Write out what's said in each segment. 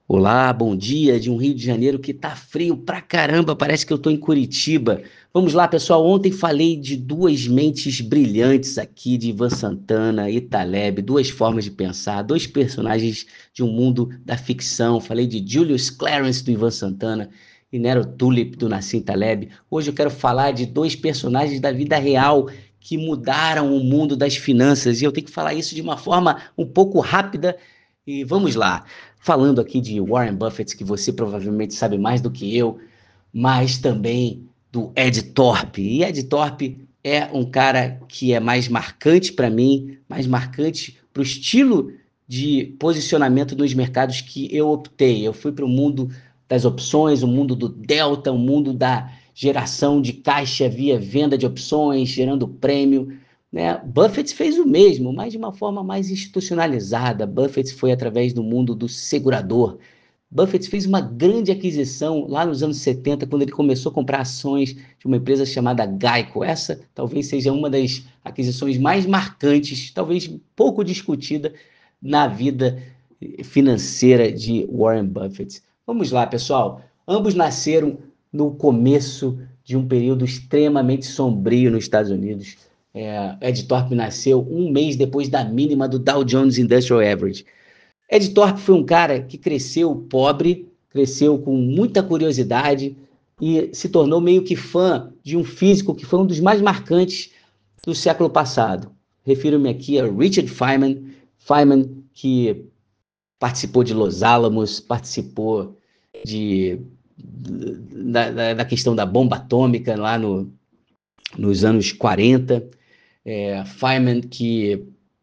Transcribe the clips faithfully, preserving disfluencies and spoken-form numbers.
Olá, bom dia de um Rio de Janeiro que tá frio pra caramba, parece que eu tô em Curitiba. Vamos lá, pessoal. Ontem falei de duas mentes brilhantes aqui de Ivan Santana e Taleb, duas formas de pensar, dois personagens de um mundo da ficção. Falei de Julius Clarence do Ivan Santana e Nero Tulip do Nassim Taleb. Hoje eu quero falar de dois personagens da vida real que mudaram o mundo das finanças e eu tenho que falar isso de uma forma um pouco rápida e vamos lá. Falando aqui de Warren Buffett, que você provavelmente sabe mais do que eu, mas também do Ed Thorpe. E Ed Thorpe é um cara que é mais marcante para mim, mais marcante para o estilo de posicionamento nos mercados que eu optei. Eu fui para o mundo das opções, o mundo do delta, o mundo da geração de caixa via venda de opções, gerando prêmio. Né? Buffett fez o mesmo, mas de uma forma mais institucionalizada. Buffett foi através do mundo do segurador. Buffett fez uma grande aquisição lá nos anos setenta, quando ele começou a comprar ações de uma empresa chamada Geico. Essa talvez seja uma das aquisições mais marcantes, talvez pouco discutida na vida financeira de Warren Buffett. Vamos lá, pessoal. Ambos nasceram no começo de um período extremamente sombrio nos Estados Unidos. É, Ed Thorpe nasceu um mês depois da mínima do Dow Jones Industrial Average. Ed Thorpe foi um cara que cresceu pobre, cresceu com muita curiosidade e se tornou meio que fã de um físico que foi um dos mais marcantes do século passado. Refiro-me aqui a Richard Feynman, Feynman que participou de Los Alamos, participou de, da, da, da questão da bomba atômica lá no, nos anos quarenta. É, Feynman que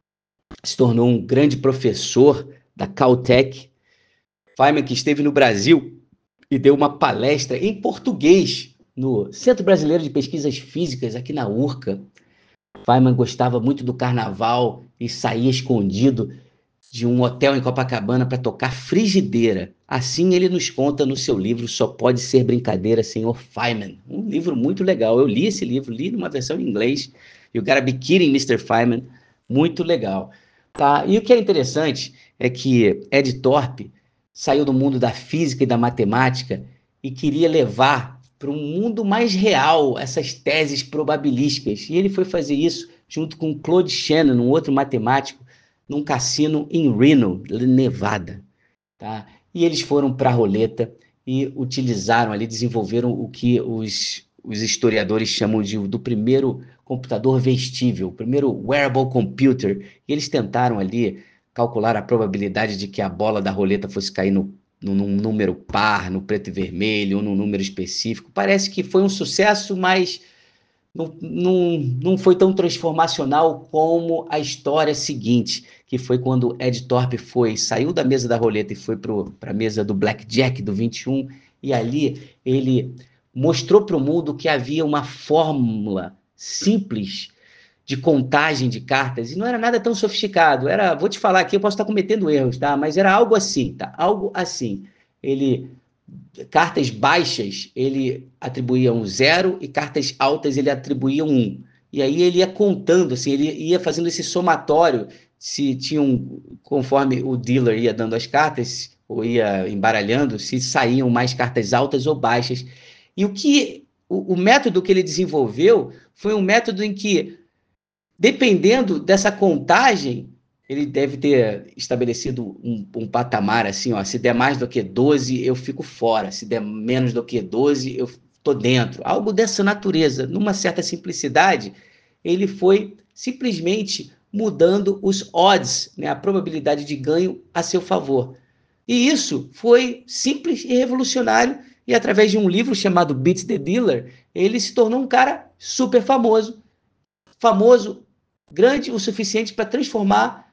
se tornou um grande professor da Caltech. Feynman que esteve no Brasil e deu uma palestra em português no Centro Brasileiro de Pesquisas Físicas, aqui na URCA. Feynman gostava muito do carnaval e saía escondido de um hotel em Copacabana para tocar frigideira. Assim ele nos conta no seu livro Só Pode Ser Brincadeira, senhor Feynman. Um livro muito legal. Eu li esse livro, li numa versão em inglês. You Gotta Be Kidding, mister Feynman. Muito legal. Tá? E o que é interessante é que Ed Thorpe saiu do mundo da física e da matemática e queria levar para um mundo mais real essas teses probabilísticas. E ele foi fazer isso junto com Claude Shannon, um outro matemático, num cassino em Reno, Nevada. Tá? E eles foram para a roleta e utilizaram ali, desenvolveram o que os, os historiadores chamam de do primeiro computador vestível, o primeiro wearable computer. E eles tentaram ali calcular a probabilidade de que a bola da roleta fosse cair no, no, num número par, no preto e vermelho, ou num número específico. Parece que foi um sucesso, mas não, não, não foi tão transformacional como a história seguinte, que foi quando Ed Thorpe foi, saiu da mesa da roleta e foi para a mesa do Blackjack do vinte e um, e ali ele mostrou para o mundo que havia uma fórmula simples de contagem de cartas, e não era nada tão sofisticado, era, vou te falar aqui, eu posso estar cometendo erros, tá? Mas era algo assim, tá? Algo assim. Ele cartas baixas ele atribuía um zero e cartas altas ele atribuía um um. E aí ele ia contando, assim, ele ia fazendo esse somatório, se tinham, conforme o dealer ia dando as cartas, ou ia embaralhando, se saíam mais cartas altas ou baixas. E o que o, o método que ele desenvolveu foi um método em que, dependendo dessa contagem, ele deve ter estabelecido um, um patamar assim, ó, se der mais do que doze, eu fico fora, se der menos do que doze, eu estou dentro. Algo dessa natureza, numa certa simplicidade, ele foi simplesmente mudando os odds, né, a probabilidade de ganho a seu favor. E isso foi simples e revolucionário, e através de um livro chamado Beat the Dealer, ele se tornou um cara super famoso, famoso, grande o suficiente para transformar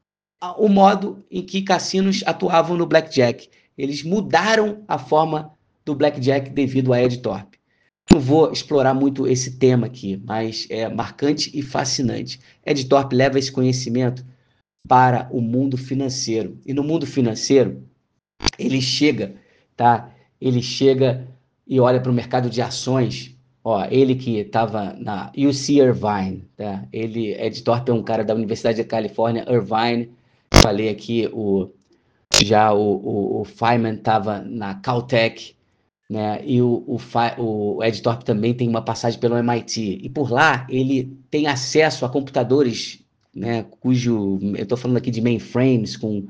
o modo em que cassinos atuavam no Blackjack. Eles mudaram a forma do Blackjack devido a Ed Thorpe. Não vou explorar muito esse tema aqui, mas é marcante e fascinante. Ed Thorpe leva esse conhecimento para o mundo financeiro. E no mundo financeiro, ele chega, tá? Ele chega e olha para o mercado de ações. Ó, ele que estava na U C Irvine, tá? Ele, Ed Thorpe é um cara da Universidade da Califórnia, Irvine. Falei aqui o, já o, o, o Feynman estava na Caltech, né? E o, o, o Ed Thorp também tem uma passagem pelo M I T. E por lá ele tem acesso a computadores, né, cujo, eu estou falando aqui de mainframes com,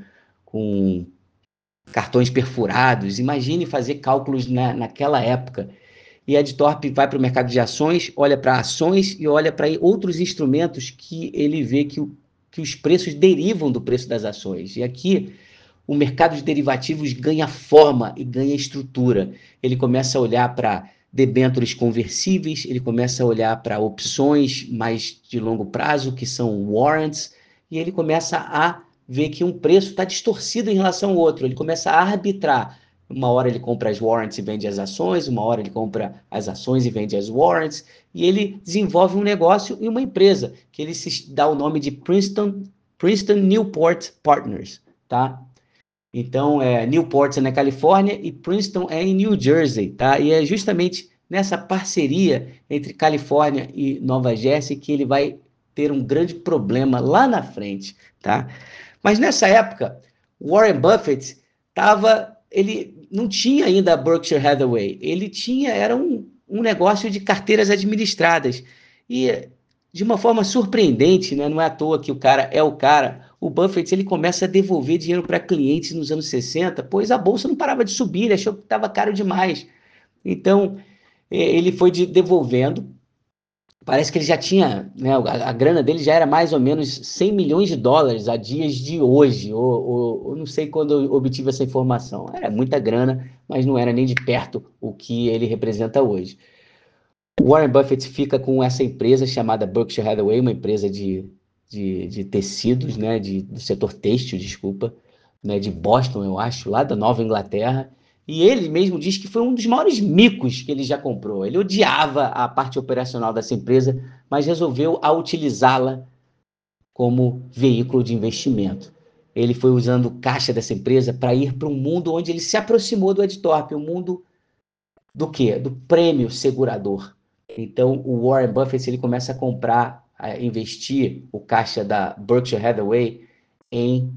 com cartões perfurados. Imagine fazer cálculos na, naquela época. E Ed Thorp vai para o mercado de ações, olha para ações e olha para outros instrumentos que ele vê que, o, que os preços derivam do preço das ações. E aqui o mercado de derivativos ganha forma e ganha estrutura. Ele começa a olhar para debêntures conversíveis, ele começa a olhar para opções mais de longo prazo, que são warrants, e ele começa a ver que um preço está distorcido em relação ao outro. Ele começa a arbitrar. Uma hora ele compra as warrants e vende as ações, uma hora ele compra as ações e vende as warrants, e ele desenvolve um negócio e uma empresa, que ele se dá o nome de Princeton, Princeton Newport Partners, tá? Então, é, Newport é na Califórnia e Princeton é em New Jersey, tá? E é justamente nessa parceria entre Califórnia e Nova Jersey que ele vai ter um grande problema lá na frente, tá? Mas nessa época, Warren Buffett estava, ele não tinha ainda a Berkshire Hathaway, ele tinha, era um, um negócio de carteiras administradas. E de uma forma surpreendente, né? Não é à toa que o cara é o cara. O Buffett ele começa a devolver dinheiro para clientes nos anos sessenta, pois a bolsa não parava de subir, ele achou que estava caro demais. Então, ele foi de, devolvendo. Parece que ele já tinha, né, a, a grana dele já era mais ou menos cem milhões de dólares a dias de hoje, ou, ou, ou não sei quando eu obtive essa informação. Era muita grana, mas não era nem de perto o que ele representa hoje. Warren Buffett fica com essa empresa chamada Berkshire Hathaway, uma empresa de, de, de tecidos, né, de, do setor têxtil, desculpa, né, de Boston, eu acho, lá da Nova Inglaterra. E ele mesmo diz que foi um dos maiores micos que ele já comprou. Ele odiava a parte operacional dessa empresa, mas resolveu a utilizá-la como veículo de investimento. Ele foi usando o caixa dessa empresa para ir para um mundo onde ele se aproximou do Ed Thorp, um mundo do quê? Do prêmio segurador. Então, o Warren Buffett ele começa a comprar, a investir o caixa da Berkshire Hathaway em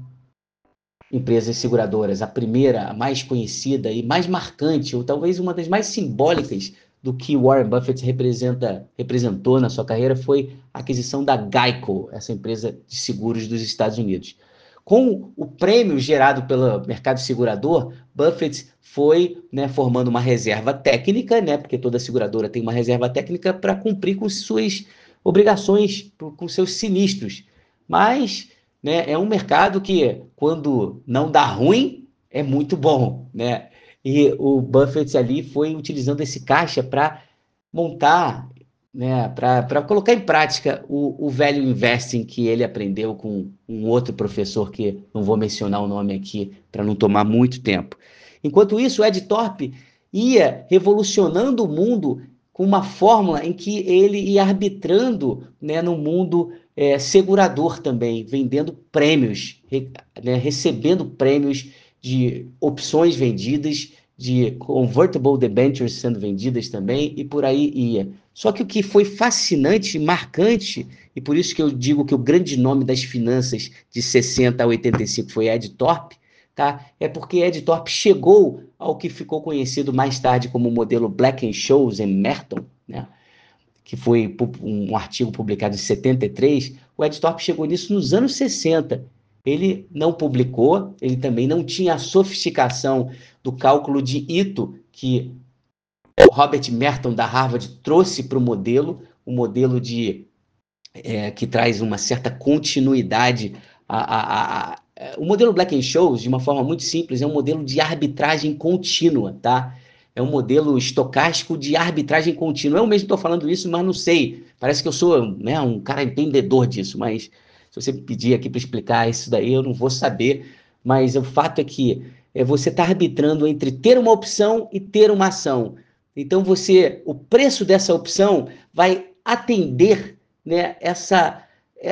empresas seguradoras. A primeira, a mais conhecida e mais marcante, ou talvez uma das mais simbólicas do que Warren Buffett representa, representou na sua carreira, foi a aquisição da Geico, essa empresa de seguros dos Estados Unidos. Com o prêmio gerado pelo mercado segurador, Buffett foi, né, formando uma reserva técnica, né, porque toda seguradora tem uma reserva técnica para cumprir com suas obrigações, com seus sinistros. Mas, né, é um mercado que, quando não dá ruim, é muito bom, né? E o Buffett ali foi utilizando esse caixa para montar, né, para colocar em prática o, o velho investing que ele aprendeu com um outro professor que não vou mencionar o nome aqui para não tomar muito tempo. Enquanto isso, o Ed Thorp ia revolucionando o mundo com uma fórmula em que ele ia arbitrando, né, no mundo é, segurador também, vendendo prêmios, re, né, recebendo prêmios de opções vendidas, de convertible debentures sendo vendidas também, e por aí ia. Só que o que foi fascinante, marcante, e por isso que eu digo que o grande nome das finanças de sessenta a oitenta e cinco foi Ed Thorp, tá? É porque Ed Thorp chegou ao que ficou conhecido mais tarde como o modelo Black-Scholes e Merton, né? Que foi um artigo publicado em setenta e três. O Ed Thorp chegou nisso nos anos sessenta. Ele não publicou, ele também não tinha a sofisticação do cálculo de Ito, que o Robert Merton, da Harvard, trouxe para o modelo, um modelo de, é, que traz uma certa continuidade. A, a, a, a, o modelo Black-Scholes, de uma forma muito simples, é um modelo de arbitragem contínua, tá? É um modelo estocástico de arbitragem contínua. Eu mesmo estou falando isso, mas não sei. Parece que eu sou, né, um cara entendedor disso, mas se você me pedir aqui para explicar isso daí, eu não vou saber. Mas o fato é que é, você está arbitrando entre ter uma opção e ter uma ação. Então, você, o preço dessa opção vai atender, né, essa,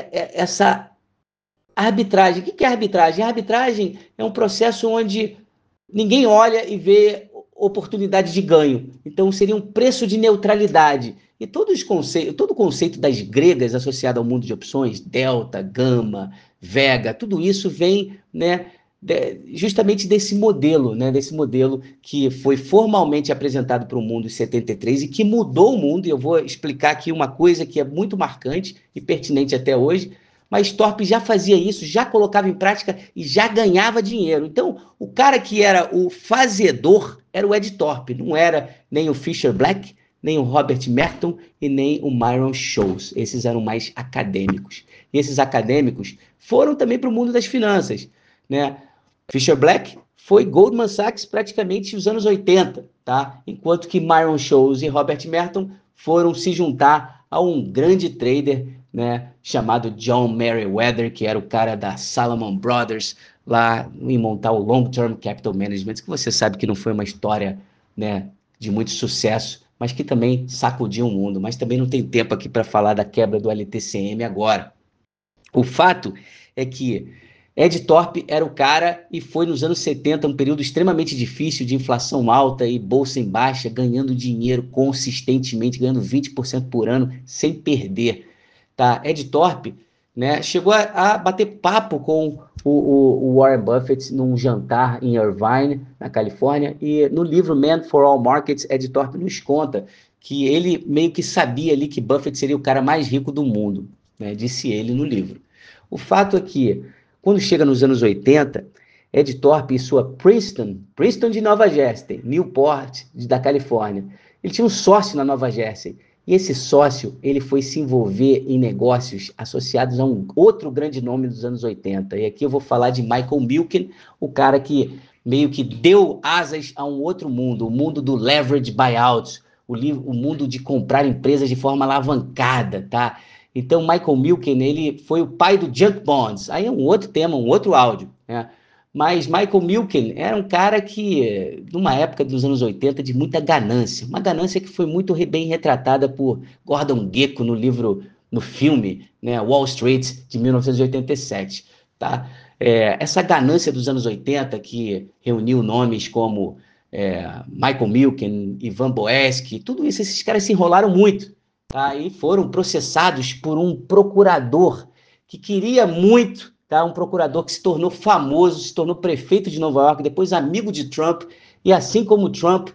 essa arbitragem. O que é arbitragem? A arbitragem é um processo onde ninguém olha e vê oportunidade de ganho. Então, seria um preço de neutralidade. E todos os conceitos, todo o conceito das gregas associado ao mundo de opções, delta, gama, vega, tudo isso vem, né, de, justamente desse modelo, né, desse modelo que foi formalmente apresentado para o mundo em setenta e três e que mudou o mundo, e eu vou explicar aqui uma coisa que é muito marcante e pertinente até hoje, mas Thorpe já fazia isso, já colocava em prática e já ganhava dinheiro. Então, o cara que era o fazedor era o Ed Thorpe, não era nem o Fisher Black, nem o Robert Merton e nem o Myron Scholes. Esses eram mais acadêmicos. E esses acadêmicos foram também para o mundo das finanças, né? Fisher Black foi Goldman Sachs praticamente nos anos oitenta, tá? Enquanto que Myron Scholes e Robert Merton foram se juntar a um grande trader, né, chamado John Meriwether, que era o cara da Salomon Brothers, lá em montar o Long Term Capital Management, que você sabe que não foi uma história, né, de muito sucesso, mas que também sacudiu o mundo. Mas também não tem tempo aqui para falar da quebra do L T C M agora. O fato é que Ed Thorpe era o cara e foi nos anos setenta um período extremamente difícil de inflação alta e bolsa em baixa, ganhando dinheiro consistentemente, ganhando vinte por cento por ano sem perder. Tá? Ed Thorpe, né, chegou a, a bater papo com o, o, o Warren Buffett num jantar em Irvine, na Califórnia, e no livro Man for All Markets, Ed Thorpe nos conta que ele meio que sabia ali que Buffett seria o cara mais rico do mundo, né, disse ele no livro. O fato é que, quando chega nos anos oitenta, Ed Thorpe e sua Princeton, Princeton de Nova Jersey, Newport da Califórnia, ele tinha um sócio na Nova Jersey, e esse sócio, ele foi se envolver em negócios associados a um outro grande nome dos anos oitenta. E aqui eu vou falar de Michael Milken, o cara que meio que deu asas a um outro mundo, o mundo do leverage buyout, o, o mundo de comprar empresas de forma alavancada, tá? Então, Michael Milken, ele foi o pai do junk bonds. Aí é um outro tema, um outro áudio, né? Mas Michael Milken era um cara que, numa época dos anos oitenta, de muita ganância. Uma ganância que foi muito bem retratada por Gordon Gekko no livro, no filme, né, Wall Street, de mil novecentos e oitenta e sete. Tá? É, essa ganância dos anos oitenta, que reuniu nomes como é, Michael Milken, Ivan Boesky, tudo isso, esses caras se enrolaram muito. Tá? E foram processados por um procurador que queria muito, tá? Um procurador que se tornou famoso, se tornou prefeito de Nova York, depois amigo de Trump, e assim como Trump,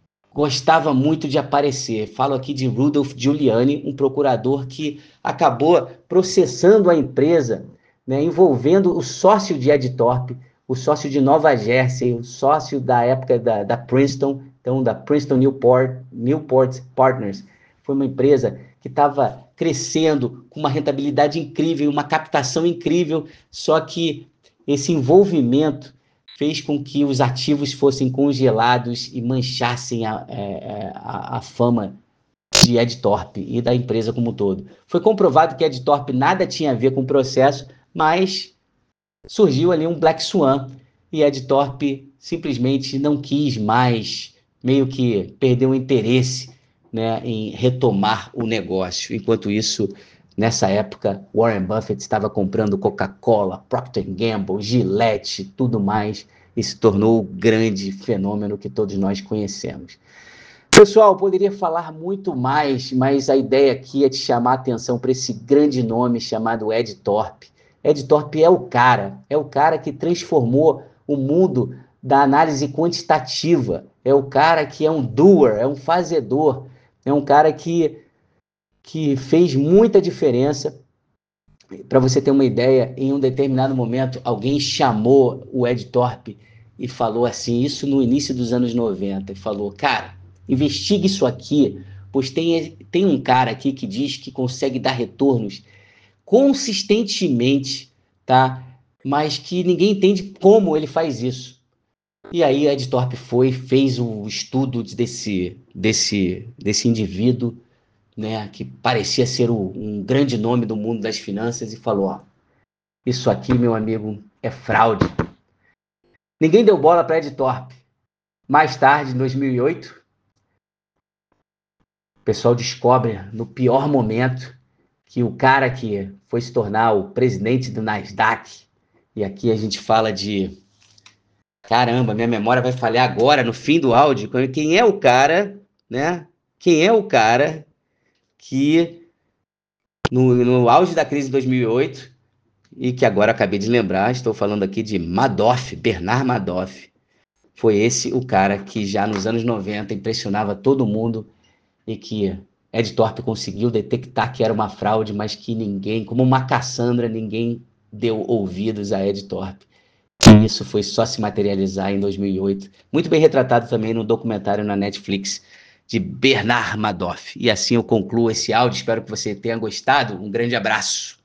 gostava muito de aparecer. Falo aqui de Rudolph Giuliani, um procurador que acabou processando a empresa, né, envolvendo o sócio de Ed Thorpe, o sócio de Nova Jersey, o sócio da época da, da Princeton, então da Princeton Newport, Newport Partners. Foi uma empresa que estava crescendo com uma rentabilidade incrível, uma captação incrível, só que esse envolvimento fez com que os ativos fossem congelados e manchassem a, a, a fama de Ed Thorpe e da empresa como um todo. Foi comprovado que Ed Thorpe nada tinha a ver com o processo, mas surgiu ali um Black Swan e Ed Thorpe simplesmente não quis mais, meio que perdeu o interesse, né, em retomar o negócio. Enquanto isso, nessa época, Warren Buffett estava comprando Coca-Cola, Procter and Gamble, Gillette, tudo mais, e se tornou o grande fenômeno que todos nós conhecemos. Pessoal, poderia falar muito mais, mas a ideia aqui é de chamar a atenção para esse grande nome chamado Ed Thorpe. Ed Thorpe é o cara, é o cara que transformou o mundo da análise quantitativa, é o cara que é um doer, é um fazedor, é um cara que, que fez muita diferença. Para você ter uma ideia, em um determinado momento, alguém chamou o Ed Thorpe e falou assim, isso no início dos anos noventa, e falou, cara, investigue isso aqui, pois tem, tem um cara aqui que diz que consegue dar retornos consistentemente, tá? Mas que ninguém entende como ele faz isso. E aí Ed Thorpe foi, fez o estudo desse, desse, desse indivíduo, né, que parecia ser o, um grande nome do mundo das finanças, e falou, ó, isso aqui, meu amigo, é fraude. Ninguém deu bola para Ed Thorpe. Mais tarde, em dois mil e oito, o pessoal descobre, no pior momento, que o cara que foi se tornar o presidente do Nasdaq, e aqui a gente fala de... Caramba, minha memória vai falhar agora, no fim do áudio. Quem é o cara, né? Quem é o cara que, no, no auge da crise de dois mil e oito, e que agora acabei de lembrar, estou falando aqui de Madoff, Bernard Madoff. Foi esse o cara que já nos anos noventa impressionava todo mundo e que Ed Thorpe conseguiu detectar que era uma fraude, mas que ninguém, como uma Cassandra, ninguém deu ouvidos a Ed Thorpe. E isso foi só se materializar em dois mil e oito. Muito bem retratado também no documentário na Netflix de Bernard Madoff. E assim eu concluo esse áudio. Espero que você tenha gostado. Um grande abraço.